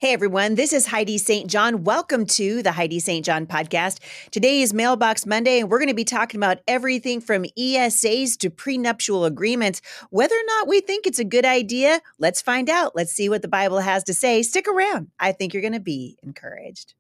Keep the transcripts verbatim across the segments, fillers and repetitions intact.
Hey everyone, this is Heidi Saint John. Welcome to the Heidi Saint John podcast. Today is Mailbox Monday, and we're going to be talking about everything from E S As to prenuptial agreements. Whether or not we think it's a good idea, let's find out. Let's see what the Bible has to say. Stick around. I think you're going to be encouraged.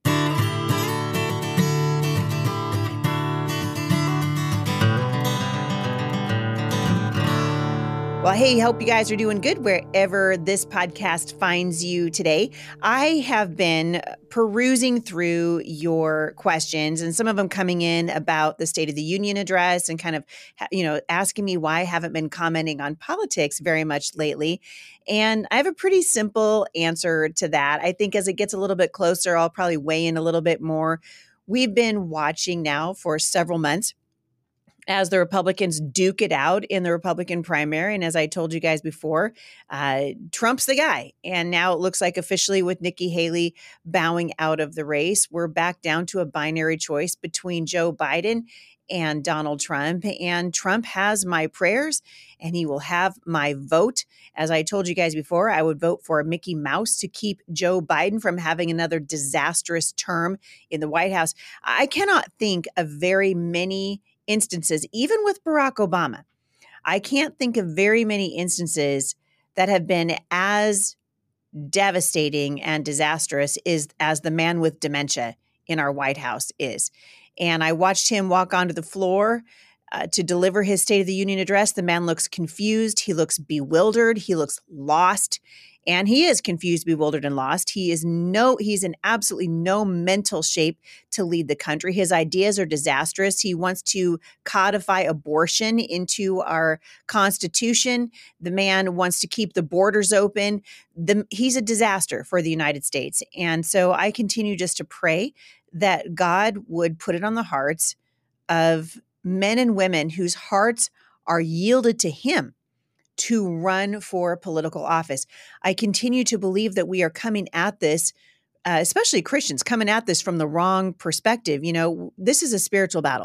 Well, hey, hope you guys are doing good wherever this podcast finds you today. I have been perusing through your questions and some of them coming in about the State of the Union address and kind of, you know, asking me why I haven't been commenting on politics very much lately. And I have a pretty simple answer to that. I think as it gets a little bit closer, I'll probably weigh in a little bit more. We've been watching now for several months as the Republicans duke it out in the Republican primary. And as I told you guys before, uh, Trump's the guy. And now it looks like officially with Nikki Haley bowing out of the race, we're back down to a binary choice between Joe Biden and Donald Trump. And Trump has my prayers and he will have my vote. As I told you guys before, I would vote for Mickey Mouse to keep Joe Biden from having another disastrous term in the White House. I cannot think of very many instances, even with Barack Obama, I can't think of very many instances that have been as devastating and disastrous is, as the man with dementia in our White House is. And I watched him walk onto the floor uh, to deliver his State of the Union address. The man looks confused. He looks bewildered. He looks lost. And he is confused, bewildered, and lost. He is no, he's in absolutely no mental shape to lead the country. His ideas are disastrous. He wants to codify abortion into our Constitution. The man wants to keep the borders open. The, he's a disaster for the United States. And so I continue just to pray that God would put it on the hearts of men and women whose hearts are yielded to him to run for political office. I continue to believe that we are coming at this, uh, especially Christians, coming at this from the wrong perspective. You know, this is a spiritual battle.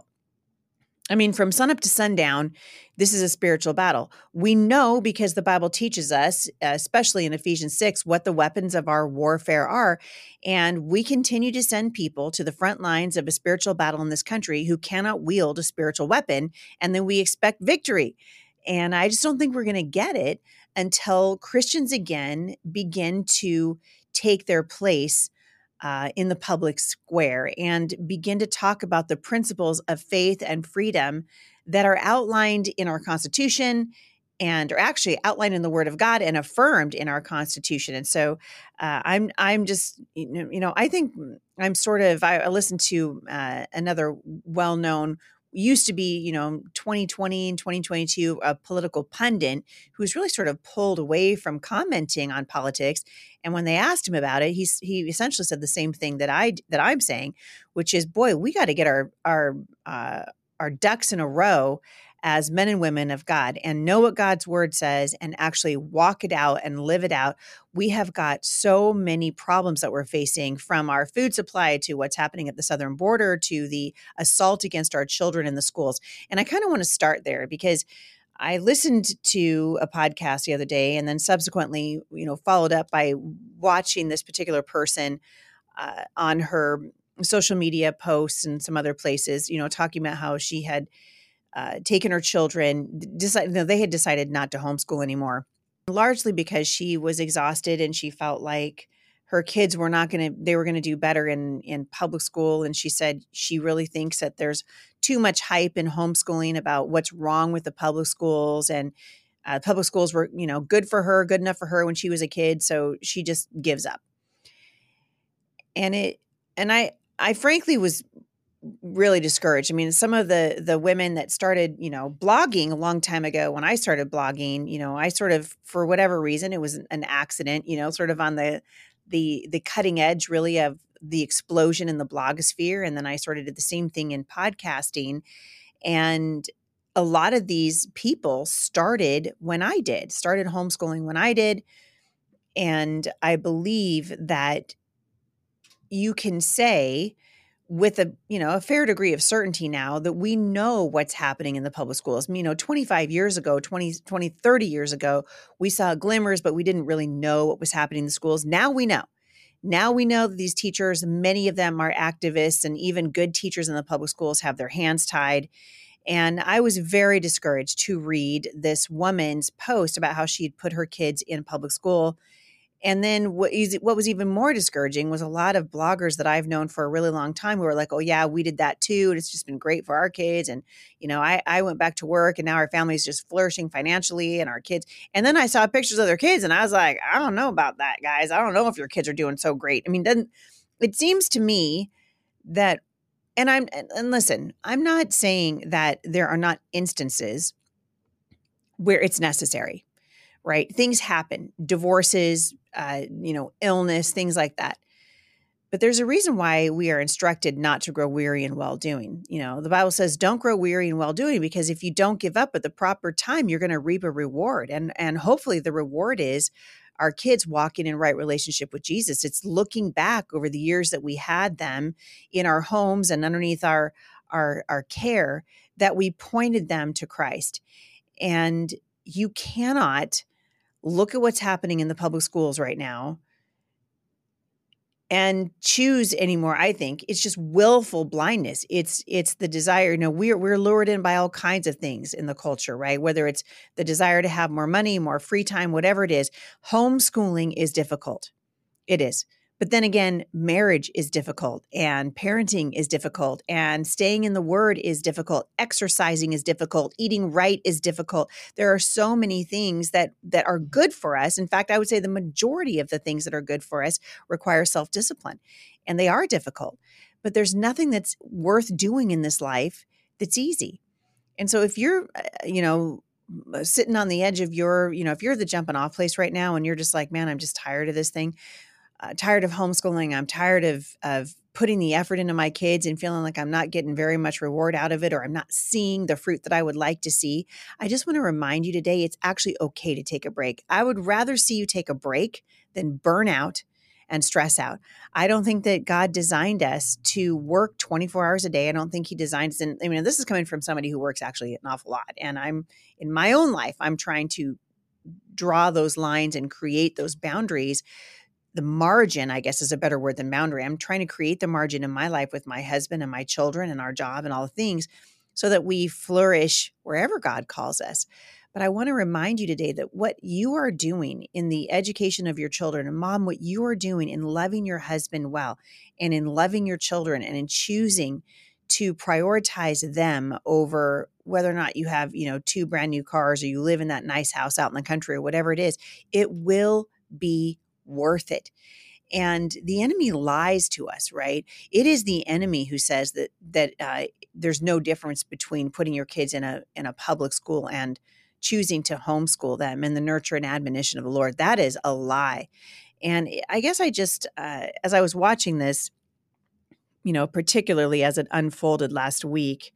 I mean, from sunup to sundown, this is a spiritual battle. We know because the Bible teaches us, especially in Ephesians six, what the weapons of our warfare are. And we continue to send people to the front lines of a spiritual battle in this country who cannot wield a spiritual weapon. And then we expect victory. And I just don't think we're going to get it until Christians again begin to take their place uh, in the public square and begin to talk about the principles of faith and freedom that are outlined in our Constitution and are actually outlined in the Word of God and affirmed in our Constitution. And so uh, I'm I'm just, you know, I think I'm sort of, I, I listened to uh, another well-known used to be, you know, twenty twenty and twenty twenty-two, a political pundit who's really sort of pulled away from commenting on politics. And when they asked him about it, he's, he essentially said the same thing that I, that I'm saying, which is, boy, we got to get our, our, uh, our ducks in a row as men and women of God and know what God's word says and actually walk it out and live it out. We have got so many problems that we're facing, from our food supply to what's happening at the southern border to the assault against our children in the schools. And I kind of want to start there because I listened to a podcast the other day and then subsequently, you know, followed up by watching this particular person uh, on her social media posts and some other places, you know, talking about how she had Uh, taken her children, decided, no, they had decided not to homeschool anymore, largely because she was exhausted and she felt like her kids were not going to, they were going to do better in, in public school. And she said she really thinks that there's too much hype in homeschooling about what's wrong with the public schools. And uh, public schools were, you know, good for her, good enough for her when she was a kid. So she just gives up. And it, and I, I frankly was really discouraged. I mean, some of the the women that started, you know, blogging a long time ago when I started blogging, you know, I sort of, for whatever reason, it was an accident, you know, sort of on the the the cutting edge really of the explosion in the blogosphere. And then I sort of did the same thing in podcasting. And a lot of these people started when I did, started homeschooling when I did. And I believe that you can say with a, you know, a fair degree of certainty now that we know what's happening in the public schools. You know, twenty-five years ago, twenty, twenty, thirty years ago, we saw glimmers, but we didn't really know what was happening in the schools. Now we know. Now we know that these teachers, many of them are activists, and even good teachers in the public schools have their hands tied. And I was very discouraged to read this woman's post about how she had put her kids in public school. And then what is what was even more discouraging was a lot of bloggers that I've known for a really long time who were like, oh yeah, we did that too. And it's just been great for our kids. And, you know, I, I went back to work and now our family is just flourishing financially and our kids. And then I saw pictures of their kids and I was like, I don't know about that, guys. I don't know if your kids are doing so great. I mean, doesn't it seems to me that, and I'm, and listen, I'm not saying that there are not instances where it's necessary. Right? Things happen, divorces, uh, you know, illness, things like that. But there's a reason why we are instructed not to grow weary in well-doing. You know, the Bible says, don't grow weary in well-doing, because if you don't give up at the proper time, you're going to reap a reward. And, and hopefully the reward is our kids walking in right relationship with Jesus. It's looking back over the years that we had them in our homes and underneath our, our, our care, that we pointed them to Christ. And you cannot look at what's happening in the public schools right now and choose anymore. I think it's just willful blindness. It's it's the desire. You know, we're we're lured in by all kinds of things in the culture, right? Whether it's the desire to have more money, more free time, whatever it is. Homeschooling is difficult. It is. But then again, marriage is difficult, and parenting is difficult, and staying in the word is difficult. Exercising is difficult. Eating right is difficult. There are so many things that that are good for us. In fact, I would say the majority of the things that are good for us require self-discipline, and they are difficult. But there's nothing that's worth doing in this life that's easy. And so if you're, uh, you know, sitting on the edge of your, you know, if you're the jumping off place right now and you're just like, man, I'm just tired of this thing. Uh, tired of homeschooling. I'm tired of of putting the effort into my kids and feeling like I'm not getting very much reward out of it, or I'm not seeing the fruit that I would like to see. I just want to remind you today, it's actually okay to take a break. I would rather see you take a break than burn out and stress out. I don't think that God designed us to work twenty-four hours a day. I don't think he designed us. And I mean, this is coming from somebody who works actually an awful lot. And I'm in my own life, I'm trying to draw those lines and create those boundaries. The margin, I guess, is a better word than boundary. I'm trying to create the margin in my life with my husband and my children and our job and all the things so that we flourish wherever God calls us. But I want to remind you today that what you are doing in the education of your children, and mom, what you are doing in loving your husband well and in loving your children and in choosing to prioritize them over whether or not you have, you know, two brand new cars or you live in that nice house out in the country or whatever it is, it will be worth it. And the enemy lies to us, right? It is the enemy who says that that uh, there's no difference between putting your kids in a in a public school and choosing to homeschool them in the nurture and admonition of the Lord. That is a lie. And I guess I just, uh, as I was watching this, you know, particularly as it unfolded last week,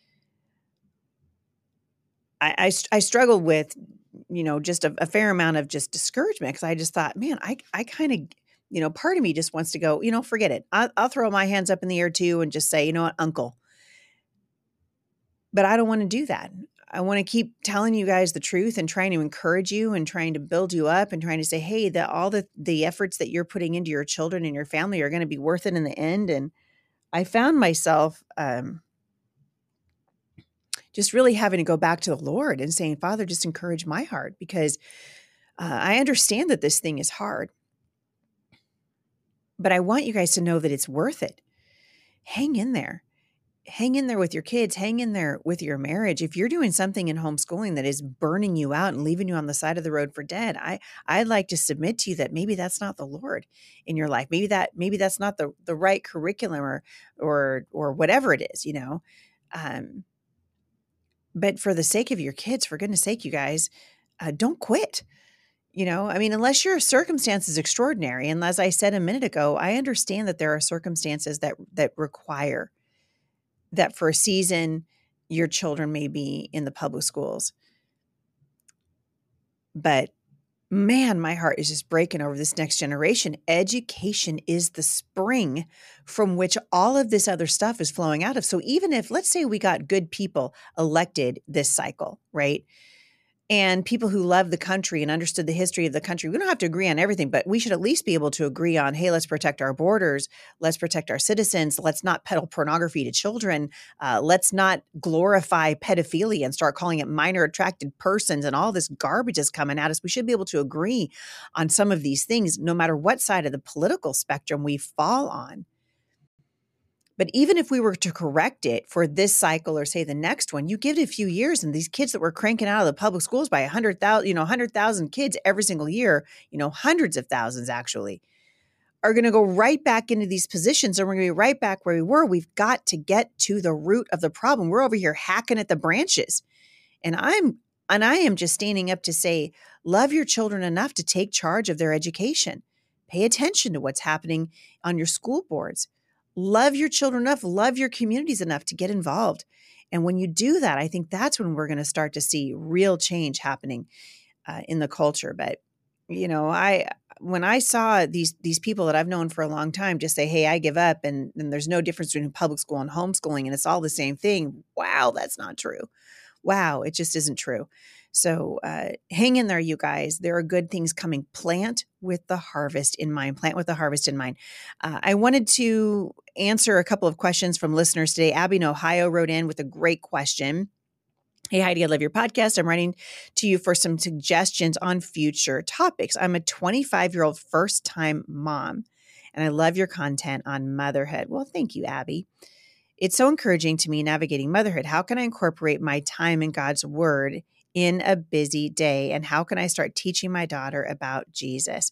I I, I struggled with, you know, just a, a fair amount of just discouragement, because I just thought, man, I, I kind of, you know, part of me just wants to go, you know, forget it. I'll, I'll throw my hands up in the air too and just say, you know what, uncle. But I don't want to do that. I want to keep telling you guys the truth and trying to encourage you and trying to build you up and trying to say, hey, that all the, the efforts that you're putting into your children and your family are going to be worth it in the end. And I found myself, um, just really having to go back to the Lord and saying, Father, just encourage my heart, because uh, I understand that this thing is hard, but I want you guys to know that it's worth it. Hang in there. Hang in there with your kids. Hang in there with your marriage. If you're doing something in homeschooling that is burning you out and leaving you on the side of the road for dead, I, I'd like to submit to you that maybe that's not the Lord in your life. Maybe that, maybe that's not the, the right curriculum or, or, or whatever it is, you know? Um, But for the sake of your kids, for goodness sake, you guys, uh, don't quit. You know, I mean, unless your circumstance is extraordinary. And as I said a minute ago, I understand that there are circumstances that that require that for a season, your children may be in the public schools. But man, my heart is just breaking over this next generation. Education is the spring from which all of this other stuff is flowing out of. So even if, let's say we got good people elected this cycle, right? and people who love the country and understood the history of the country. We don't have to agree on everything, but we should at least be able to agree on, hey, let's protect our borders. Let's protect our citizens. Let's not peddle pornography to children. Uh, let's not glorify pedophilia and start calling it minor attracted persons and all this garbage is coming at us. We should be able to agree on some of these things, no matter what side of the political spectrum we fall on. But even if we were to correct it for this cycle or say the next one, you give it a few years and these kids that we're cranking out of the public schools by one hundred thousand, you know, one hundred thousand kids every single year, you know, hundreds of thousands actually, are going to go right back into these positions and we're going to be right back where we were. We've got to get to the root of the problem. We're over here hacking at the branches. And I'm and I am just standing up to say, love your children enough to take charge of their education. Pay attention to what's happening on your school boards. Love your children enough, love your communities enough to get involved. And when you do that, I think that's when we're going to start to see real change happening uh, in the culture. But, you know, I when I saw these these people that I've known for a long time just say, hey, I give up and, and there's no difference between public school and homeschooling and it's all the same thing. Wow, that's not true. Wow, it just isn't true. So uh, hang in there, you guys. There are good things coming. Plant with the harvest in mind. Plant with the harvest in mind. Uh, I wanted to answer a couple of questions from listeners today. Abby in Ohio wrote in with a great question. Hey, Heidi, I love your podcast. I'm writing to you for some suggestions on future topics. I'm a twenty-five-year-old first-time mom, and I love your content on motherhood. Well, thank you, Abby. It's so encouraging to me navigating motherhood. How can I incorporate my time in God's word in a busy day? And how can I start teaching my daughter about Jesus?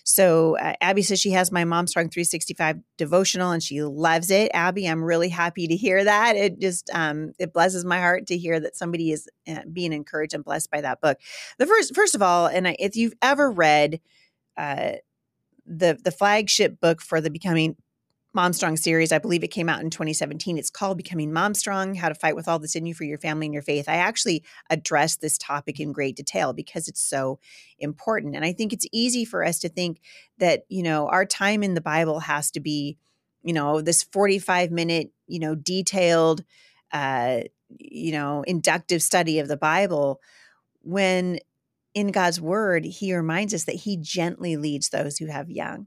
So uh, Abby says she has my Mom Strong three sixty-five devotional and she loves it. Abby, I'm really happy to hear that. It just, um, it blesses my heart to hear that somebody is uh, being encouraged and blessed by that book. The first, first of all, and I, if you've ever read uh, the, the flagship book for the Becoming Mom Strong series, I believe it came out in twenty seventeen. It's called Becoming Mom Strong, How to Fight with All That's in You for Your Family and Your Faith. I actually address this topic in great detail because it's so important. And I think it's easy for us to think that, you know, our time in the Bible has to be, you know, this forty-five minute, you know, detailed, uh, you know, inductive study of the Bible, when in God's word, he reminds us that he gently leads those who have young.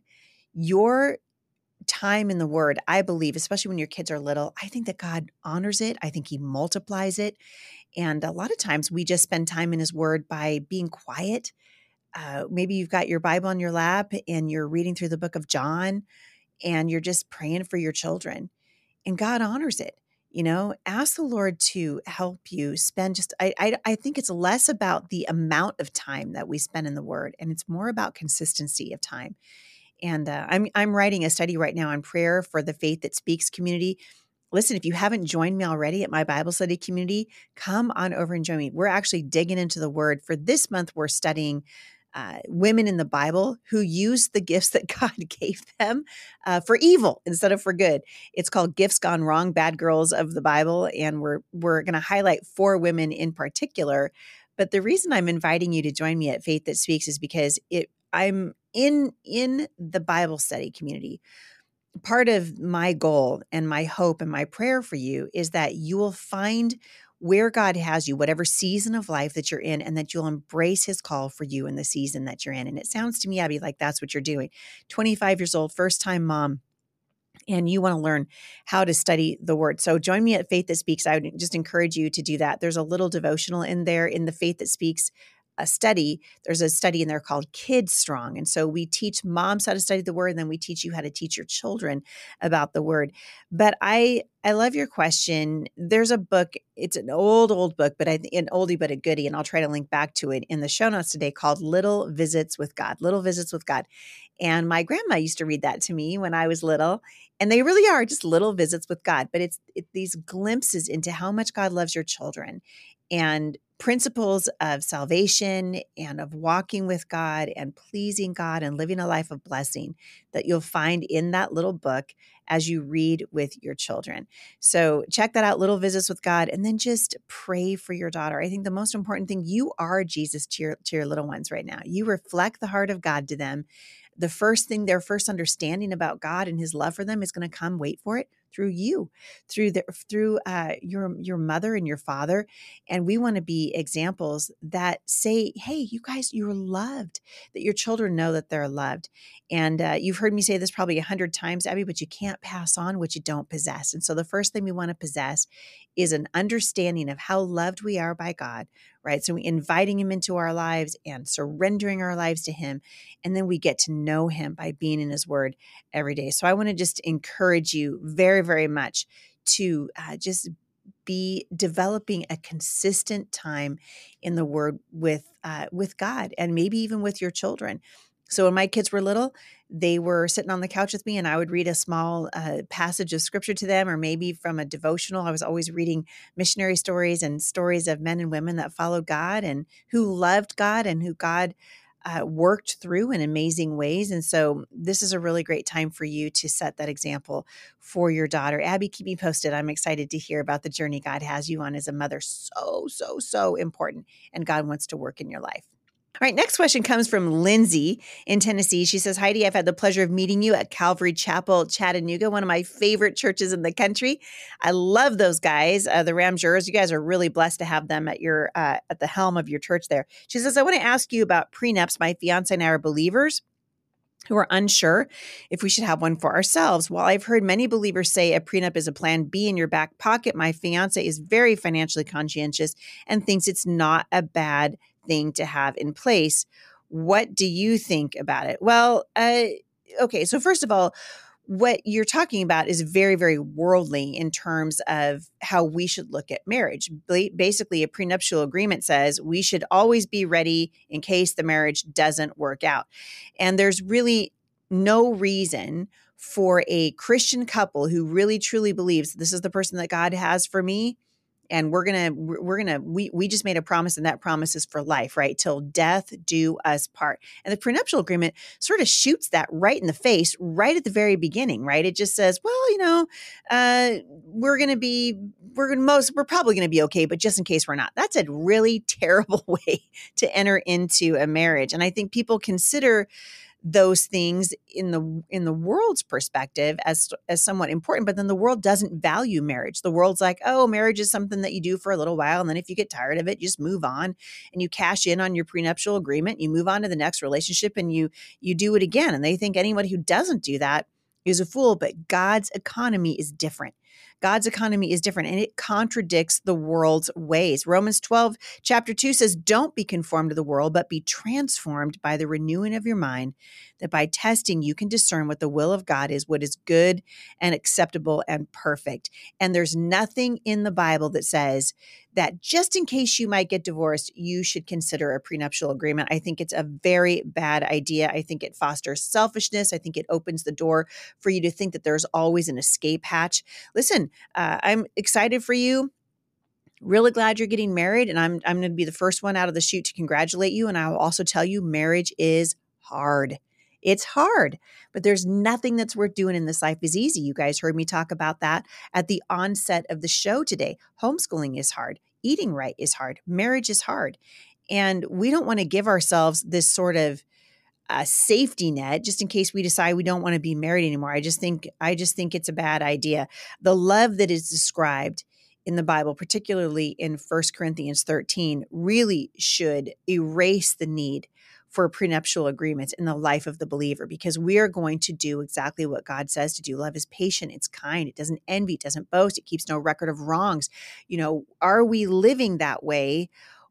Your time in the word, I believe, especially when your kids are little, I think that God honors it. I think he multiplies it. And a lot of times we just spend time in his word by being quiet. Uh, maybe you've got your Bible on your lap and you're reading through the book of John and you're just praying for your children and God honors it. You know, ask the Lord to help you spend just, I, I, I think it's less about the amount of time that we spend in the word and it's more about consistency of time. And uh, I'm I'm writing a study right now on prayer for the Faith That Speaks community. Listen, if you haven't joined me already at my Bible study community, come on over and join me. We're actually digging into the word. For this month, we're studying uh, women in the Bible who used the gifts that God gave them uh, for evil instead of for good. It's called Gifts Gone Wrong, Bad Girls of the Bible. And we're we're going to highlight four women in particular. But the reason I'm inviting you to join me at Faith That Speaks is because it I'm in in the Bible study community. Part of my goal and my hope and my prayer for you is that you will find where God has you, whatever season of life that you're in, and that you'll embrace his call for you in the season that you're in. And it sounds to me, Abby, like that's what you're doing. twenty-five years old, first time mom, and you want to learn how to study the word. So join me at Faith That Speaks. I would just encourage you to do that. There's a little devotional in there in the Faith That Speaks a study. There's a study in there called Kids Strong. And so we teach moms how to study the word, and then we teach you how to teach your children about the word. But I I love your question. There's a book, it's an old, old book, but I think an oldie but a goodie, and I'll try to link back to it in the show notes today, called Little Visits with God. Little Visits with God. And my grandma used to read that to me when I was little. And they really are just little visits with God. But it's it, these glimpses into how much God loves your children and principles of salvation and of walking with God and pleasing God and living a life of blessing that you'll find in that little book as you read with your children. So check that out, Little Visits with God, and then just pray for your daughter. I think the most important thing, you are Jesus to your, to your little ones right now. You reflect the heart of God to them. The first thing, their first understanding about God and his love for them is going to come, wait for it, through you, through the through uh, your your mother and your father, and we want to be examples that say, "Hey, you guys, you're loved." That your children know that they're loved. And uh, you've heard me say this probably a hundred times, Abby, but you can't pass on what you don't possess. And so the first thing we want to possess is an understanding of how loved we are by God, right? So we inviting him into our lives and surrendering our lives to him. And then we get to know him by being in his word every day. So I want to just encourage you very, very much to uh, just be developing a consistent time in the word with uh, with God, and maybe even with your children. So when my kids were little, they were sitting on the couch with me and I would read a small uh, passage of scripture to them, or maybe from a devotional. I was always reading missionary stories and stories of men and women that followed God and who loved God and who God uh, worked through in amazing ways. And so this is a really great time for you to set that example for your daughter. Abby, keep me posted. I'm excited to hear about the journey God has you on as a mother. So, so, so important. And God wants to work in your life. All right, next question comes from Lindsay in Tennessee. She says, Heidi, I've had the pleasure of meeting you at Calvary Chapel, Chattanooga, one of my favorite churches in the country. I love those guys, uh, the Ramjers. You guys are really blessed to have them at your uh, at the helm of your church there. She says, I want to ask you about prenups. My fiance and I are believers who are unsure if we should have one for ourselves. While I've heard many believers say a prenup is a plan B in your back pocket, my fiance is very financially conscientious and thinks it's not a bad thing to have in place. What do you think about it? Well, uh, okay. So first of all, what you're talking about is very, very worldly in terms of how we should look at marriage. Basically, a prenuptial agreement says we should always be ready in case the marriage doesn't work out. And there's really no reason for a Christian couple who really, truly believes this is the person that God has for me, and we're going to, we're going to, we, we just made a promise, and that promise is for life, right? Till death do us part. And the prenuptial agreement sort of shoots that right in the face, right at the very beginning, right? It just says, well, you know, uh, we're going to be, we're going to most, we're probably going to be okay, but just in case we're not. That's a really terrible way to enter into a marriage. And I think people consider those things in the in the world's perspective as as somewhat important, but then the world doesn't value marriage. The world's like, oh, marriage is something that you do for a little while, and then if you get tired of it, you just move on and you cash in on your prenuptial agreement, you move on to the next relationship, and you you do it again. And they think anybody who doesn't do that is a fool. But God's economy is different. God's economy is different, and it contradicts the world's ways. Romans twelve, chapter two says, don't be conformed to the world, but be transformed by the renewing of your mind, that by testing you can discern what the will of God is, what is good and acceptable and perfect. And there's nothing in the Bible that says that just in case you might get divorced, you should consider a prenuptial agreement. I think it's a very bad idea. I think it fosters selfishness. I think it opens the door for you to think that there's always an escape hatch. Listen, uh, I'm excited for you. Really glad you're getting married. And I'm, I'm going to be the first one out of the chute to congratulate you. And I will also tell you, marriage is hard. It's hard, but there's nothing that's worth doing in this life is easy. You guys heard me talk about that at the onset of the show today. Homeschooling is hard. Eating right is hard. Marriage is hard. And we don't want to give ourselves this sort of a safety net just in case we decide we don't want to be married anymore. I just think, I just think it's a bad idea. The love that is described in the Bible, particularly in First Corinthians thirteen, really should erase the need for prenuptial agreements in the life of the believer, because we are going to do exactly what God says to do. Love is patient. It's kind. It doesn't envy. It doesn't boast. It keeps no record of wrongs. You know, are we living that way?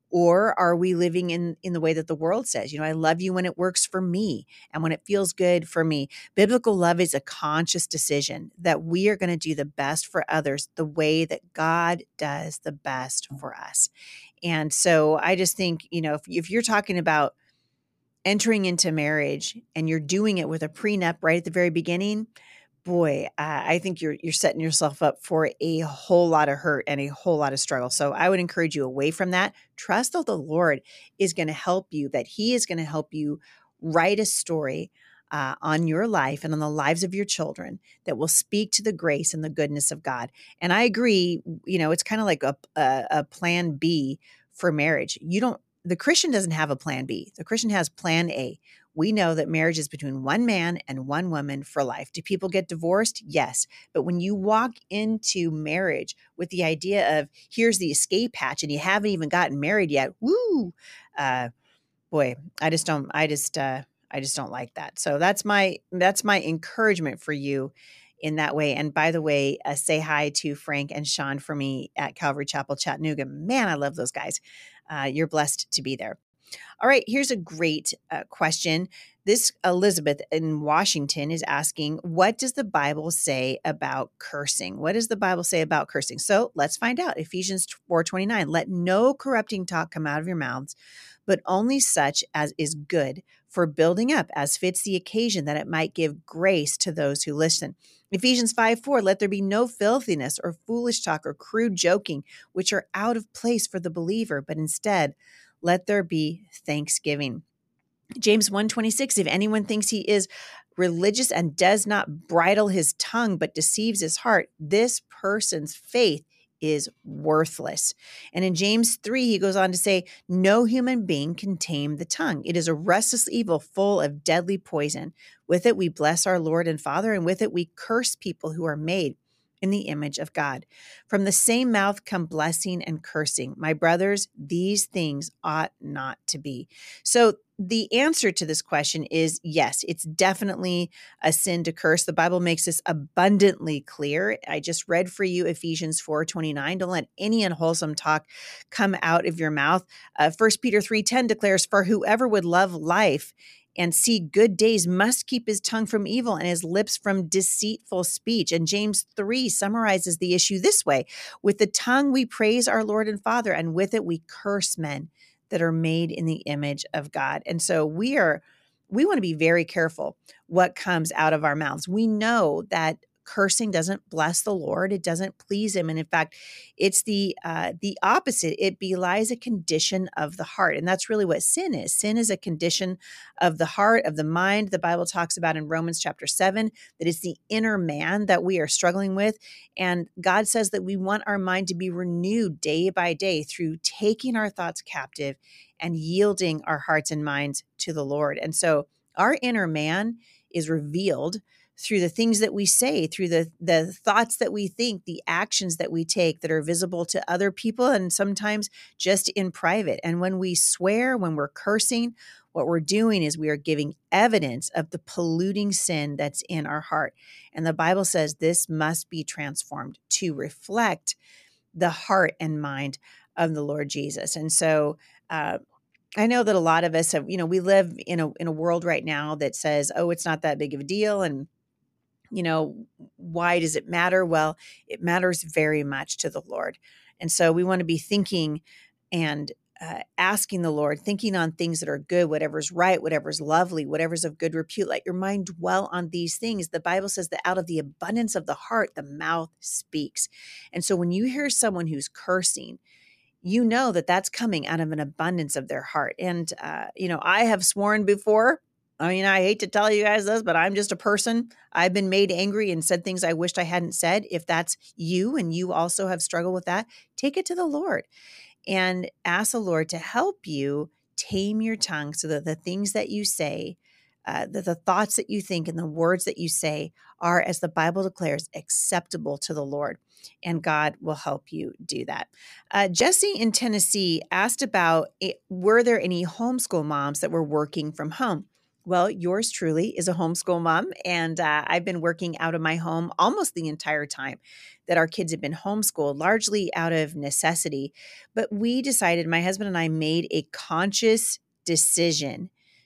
Or are we living in, in the way that the world says, you know, I love you when it works for me and when it feels good for me. Biblical love is a conscious decision that we are going to do the best for others the way that God does the best for us. And so I just think, you know, if, if you're talking about entering into marriage and you're doing it with a prenup right at the very beginning, boy, uh, I think you're you're setting yourself up for a whole lot of hurt and a whole lot of struggle. So I would encourage you away from that. Trust that the Lord is going to help you, that he is going to help you write a story uh, on your life and on the lives of your children that will speak to the grace and the goodness of God. And I agree, you know, it's kind of like a, a, a plan B for marriage. You don't, the Christian doesn't have a plan B. The Christian has plan A. We know that marriage is between one man and one woman for life. Do people get divorced? Yes. But when you walk into marriage with the idea of here's the escape hatch and you haven't even gotten married yet, woo, uh, boy, I just don't, I just, uh, I just don't like that. So that's my, that's my encouragement for you in that way. And by the way, uh, say hi to Frank and Sean for me at Calvary Chapel, Chattanooga. Man, I love those guys. Uh, you're blessed to be there. All right, here's a great uh, question. This Elizabeth in Washington is asking, what does the Bible say about cursing? What does the Bible say about cursing? So let's find out. Ephesians four twenty-nine, let no corrupting talk come out of your mouths, but only such as is good for building up, as fits the occasion, that it might give grace to those who listen. Ephesians five four, let there be no filthiness or foolish talk or crude joking, which are out of place for the believer, but instead, let there be thanksgiving. James one twenty-six, if anyone thinks he is religious and does not bridle his tongue, but deceives his heart, this person's faith is worthless. And in James three, he goes on to say, no human being can tame the tongue. It is a restless evil full of deadly poison. With it, we bless our Lord and Father, and with it, we curse people who are made in the image of God. From the same mouth come blessing and cursing. My brothers, these things ought not to be. So the answer to this question is yes, it's definitely a sin to curse. The Bible makes this abundantly clear. I just read for you Ephesians four twenty-nine. Don't let any unwholesome talk come out of your mouth. Uh, First Peter three ten declares, for whoever would love life and see good days must keep his tongue from evil and his lips from deceitful speech. And James three summarizes the issue this way: with the tongue we praise our Lord and Father, and with it we curse men that are made in the image of God. And so we are, we want to be very careful what comes out of our mouths. We know that cursing doesn't bless the Lord. It doesn't please him. And in fact, it's the uh, the opposite. It belies a condition of the heart. And that's really what sin is. Sin is a condition of the heart, of the mind. The Bible talks about in Romans chapter seven, that it's the inner man that we are struggling with. And God says that we want our mind to be renewed day by day through taking our thoughts captive and yielding our hearts and minds to the Lord. And so our inner man is revealed through the things that we say, through the, the thoughts that we think, the actions that we take that are visible to other people, and sometimes just in private. And when we swear, when we're cursing, what we're doing is we are giving evidence of the polluting sin that's in our heart. And the Bible says this must be transformed to reflect the heart and mind of the Lord Jesus. And so, uh, I know that a lot of us have, you know, we live in a in a world right now that says, oh, it's not that big of a deal. And you know, why does it matter? Well, it matters very much to the Lord. And so we want to be thinking and uh, asking the Lord, thinking on things that are good, whatever's right, whatever's lovely, whatever's of good repute. Let your mind dwell on these things. The Bible says that out of the abundance of the heart, the mouth speaks. And so when you hear someone who's cursing, you know that that's coming out of an abundance of their heart. And, uh, you know, I have sworn before. I mean, I hate to tell you guys this, but I'm just a person. I've been made angry and said things I wished I hadn't said. If that's you and you also have struggled with that, take it to the Lord and ask the Lord to help you tame your tongue so that the things that you say, uh, that the thoughts that you think and the words that you say are, as the Bible declares, acceptable to the Lord. And God will help you do that. Uh, Jesse in Tennessee asked about, it, were there any homeschool moms that were working from home? Well, yours truly is a homeschool mom, and uh, I've been working out of my home almost the entire time that our kids have been homeschooled, largely out of necessity. But we decided, my husband and I made a conscious decision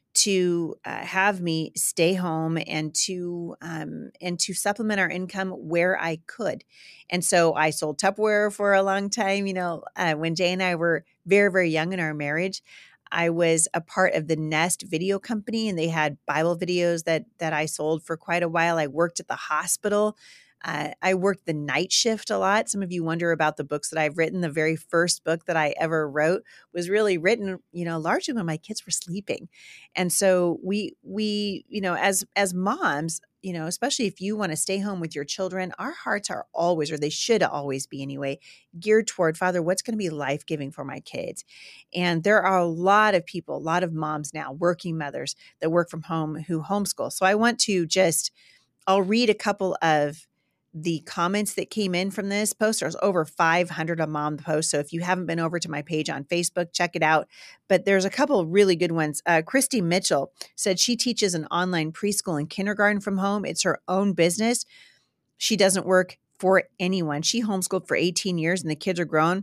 to uh, have me stay home and to um, and to supplement our income where I could. And so I sold Tupperware for a long time. You know, uh, when Jay and I were very, very young in our marriage, I was a part of the Nest video company, and they had Bible videos that that I sold for quite a while. I worked at the hospital. Uh, I worked the night shift a lot. Some of you wonder about the books that I've written. The very first book that I ever wrote was really written, you know, largely when my kids were sleeping. And so we, we, you know, as, as moms, you know, especially if you want to stay home with your children, our hearts are always, or they should always be anyway, geared toward, Father, what's going to be life-giving for my kids? And there are a lot of people, a lot of moms now, working mothers that work from home who homeschool. So I want to just, I'll read a couple of the comments that came in from this post. There's over five hundred a mom post. So if you haven't been over to my page on Facebook, check it out. But there's a couple of really good ones. Uh, Christy Mitchell said she teaches an online preschool and kindergarten from home. It's her own business. She doesn't work for anyone. She homeschooled for eighteen years and the kids are grown.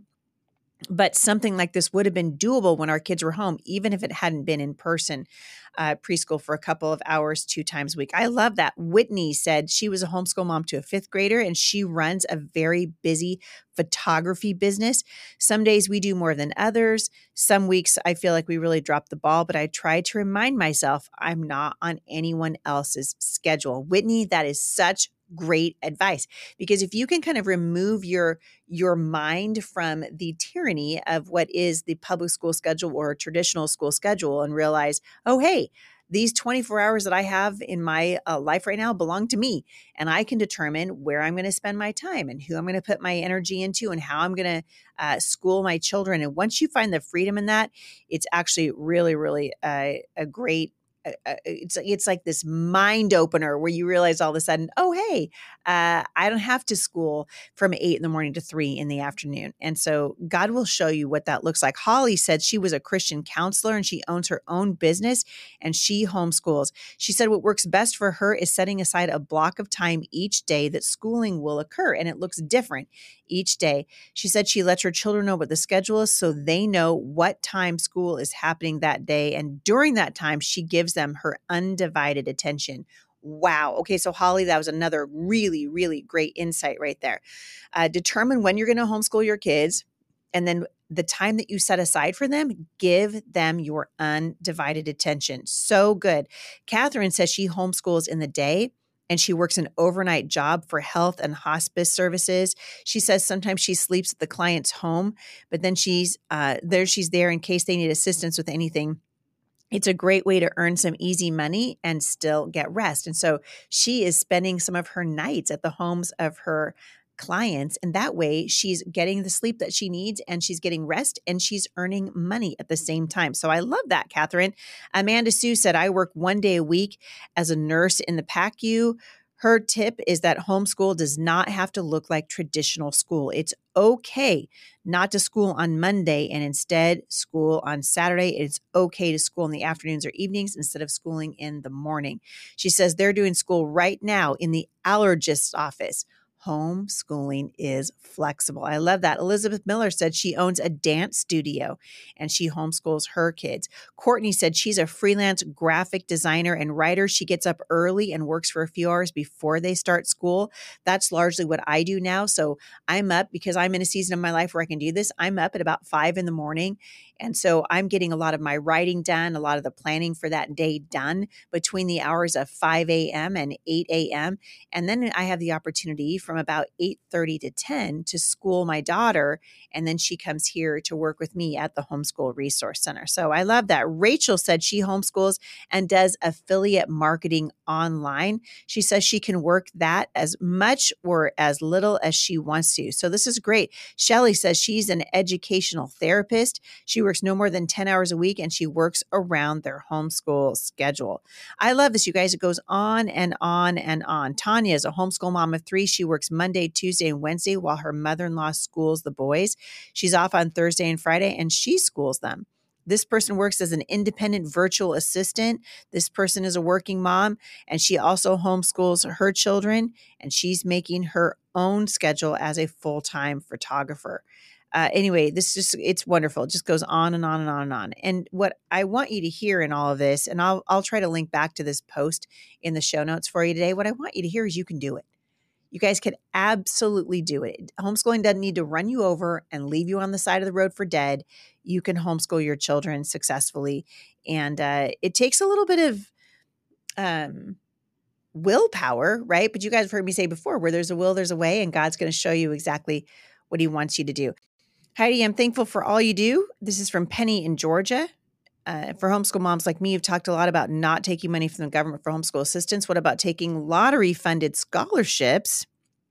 But something like this would have been doable when our kids were home, even if it hadn't been in person uh, preschool for a couple of hours, two times a week. I love that. Whitney said she was a homeschool mom to a fifth grader, and she runs a very busy photography business. Some days we do more than others. Some weeks I feel like we really dropped the ball, but I try to remind myself I'm not on anyone else's schedule. Whitney, that is such great advice, because if you can kind of remove your your mind from the tyranny of what is the public school schedule or a traditional school schedule and realize, oh, hey, these twenty-four hours that I have in my uh, life right now belong to me, and I can determine where I'm going to spend my time and who I'm going to put my energy into and how I'm going to uh, school my children. And once you find the freedom in that, it's actually really, really uh, a great Uh, it's it's like this mind opener where you realize all of a sudden, oh, hey, uh, I don't have to school from eight in the morning to three in the afternoon. And so God will show you what that looks like. Holly said she was a Christian counselor and she owns her own business and she homeschools. She said what works best for her is setting aside a block of time each day that schooling will occur. And it looks different each day. She said she lets her children know what the schedule is so they know what time school is happening that day. And during that time, she gives them her undivided attention. Wow. Okay. So Holly, that was another really, really great insight right there. Uh, determine when you're going to homeschool your kids. And then the time that you set aside for them, give them your undivided attention. So good. Catherine says she homeschools in the day and she works an overnight job for health and hospice services. She says sometimes she sleeps at the client's home, but then she's uh, there. She's there in case they need assistance with anything. It's a great way to earn some easy money and still get rest. And so she is spending some of her nights at the homes of her clients. And that way she's getting the sleep that she needs and she's getting rest and she's earning money at the same time. So I love that, Catherine. Amanda Sue said, I work one day a week as a nurse in the P A C U. Her tip is that homeschool does not have to look like traditional school. It's okay not to school on Monday and instead school on Saturday. It's okay to school in the afternoons or evenings instead of schooling in the morning. She says they're doing school right now in the allergist's office. Homeschooling is flexible. I love that. Elizabeth Miller said she owns a dance studio and she homeschools her kids. Courtney said she's a freelance graphic designer and writer. She gets up early and works for a few hours before they start school. That's largely what I do now. So I'm up because I'm in a season of my life where I can do this. I'm up at about five in the morning. And so I'm getting a lot of my writing done, a lot of the planning for that day done between the hours of five a.m. and eight a.m. And then I have the opportunity from about eight thirty to ten to school my daughter. And then she comes here to work with me at the Homeschool Resource Center. So I love that. Rachel said she homeschools and does affiliate marketing online. She says she can work that as much or as little as she wants to. So this is great. Shelly says she's an educational therapist. She works no more than ten hours a week and she works around their homeschool schedule. I love this, you guys. It goes on and on and on. Tanya is a homeschool mom of three. She works Monday, Tuesday, and Wednesday while her mother-in-law schools the boys. She's off on Thursday and Friday and she schools them. This person works as an independent virtual assistant. This person is a working mom and she also homeschools her children and she's making her own schedule as a full-time photographer. Uh, anyway, this just, it's wonderful. It just goes on and on and on and on. And what I want you to hear in all of this, and I'll, I'll try to link back to this post in the show notes for you today. What I want you to hear is you can do it. You guys can absolutely do it. Homeschooling doesn't need to run you over and leave you on the side of the road for dead. You can homeschool your children successfully. And uh, it takes a little bit of um, willpower, right? But you guys have heard me say before, where there's a will, there's a way, and God's going to show you exactly what he wants you to do. Heidi, I'm thankful for all you do. This is from Penny in Georgia. Uh, for homeschool moms like me, you've talked a lot about not taking money from the government for homeschool assistance. What about taking lottery-funded scholarships?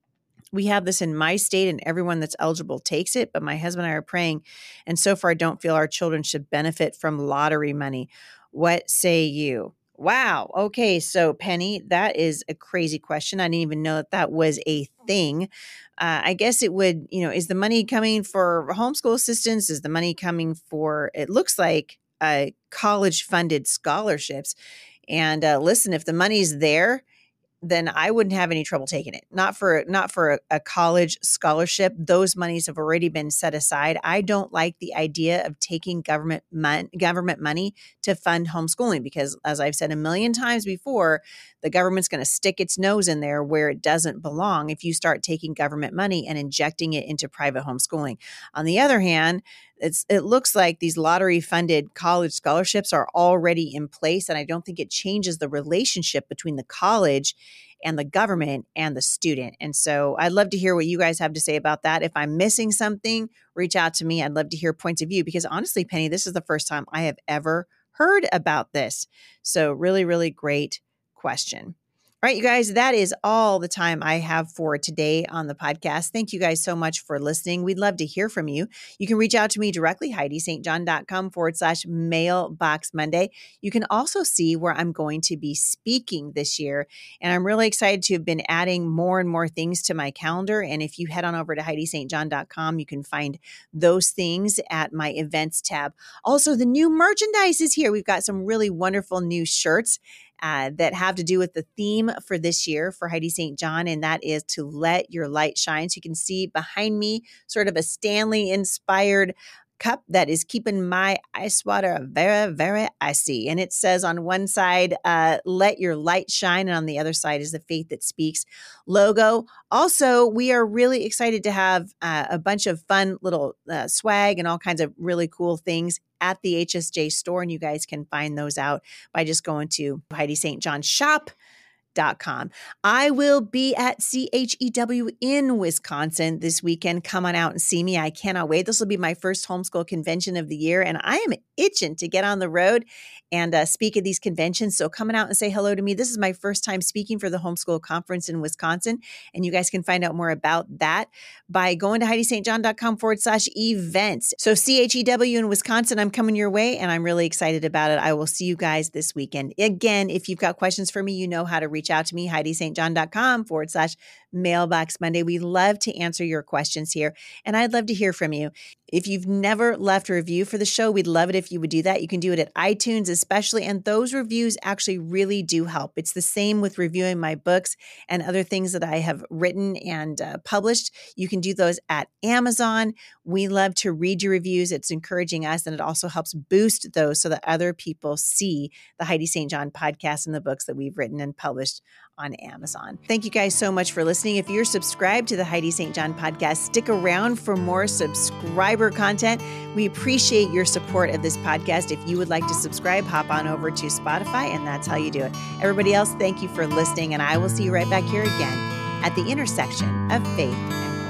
We have this in my state, and everyone that's eligible takes it, but my husband and I are praying, and so far I don't feel our children should benefit from lottery money. What say you? Wow. Okay. So, Penny, that is a crazy question. I didn't even know that that was a thing. Uh, I guess it would, you know, is the money coming for homeschool assistance? Is the money coming for, it looks like, uh, college funded scholarships? And uh, listen, if the money's there, then I wouldn't have any trouble taking it. Not for not for a, a college scholarship. Those monies have already been set aside. I don't like the idea of taking government mon- government money to fund homeschooling because, as I've said a million times before, the government's going to stick its nose in there where it doesn't belong if you start taking government money and injecting it into private homeschooling. On the other hand, It's, it looks like these lottery-funded college scholarships are already in place, and I don't think it changes the relationship between the college and the government and the student. And so I'd love to hear what you guys have to say about that. If I'm missing something, reach out to me. I'd love to hear points of view because honestly, Penny, this is the first time I have ever heard about this. So really, really great question. All right, you guys, that is all the time I have for today on the podcast. Thank you guys so much for listening. We'd love to hear from you. You can reach out to me directly, HeidiSt.John.com forward slash mailbox Monday. You can also see where I'm going to be speaking this year. And I'm really excited to have been adding more and more things to my calendar. And if you head on over to Heidi St John dot com, you can find those things at my events tab. Also, the new merchandise is here. We've got some really wonderful new shirts Uh, that have to do with the theme for this year for Heidi Saint John, and that is to let your light shine. So you can see behind me sort of a Stanley-inspired cup that is keeping my ice water very, very icy. And it says on one side, uh, let your light shine. And on the other side is the Faith That Speaks logo. Also, we are really excited to have uh, a bunch of fun little uh, swag and all kinds of really cool things at the H S J store. And you guys can find those out by just going to Heidi Saint John shop dot com. I will be at C H E W in Wisconsin this weekend. Come on out and see me. I cannot wait. This will be my first homeschool convention of the year, and I am itching to get on the road and uh, speak at these conventions. So coming out and say hello to me. This is my first time speaking for the homeschool conference in Wisconsin, and you guys can find out more about that by going to HeidiSt.John.com forward slash events. So C H E W in Wisconsin, I'm coming your way, and I'm really excited about it. I will see you guys this weekend. Again, if you've got questions for me, you know how to reach out to me, HeidiSt.John.com forward slash mailbox Monday. We love to answer your questions here, and I'd love to hear from you. If you've never left a review for the show, we'd love it if you would do that. You can do it at iTunes especially, and those reviews actually really do help. It's the same with reviewing my books and other things that I have written and uh, published. You can do those at Amazon. We love to read your reviews. It's encouraging us, and it also helps boost those so that other people see the Heidi Saint John podcast and the books that we've written and published on Amazon. Thank you guys so much for listening. If you're subscribed to the Heidi Saint John podcast, stick around for more subscriber content. We appreciate your support of this podcast. If you would like to subscribe, hop on over to Spotify, and that's how you do it. Everybody else, thank you for listening, and I will see you right back here again at the intersection of faith and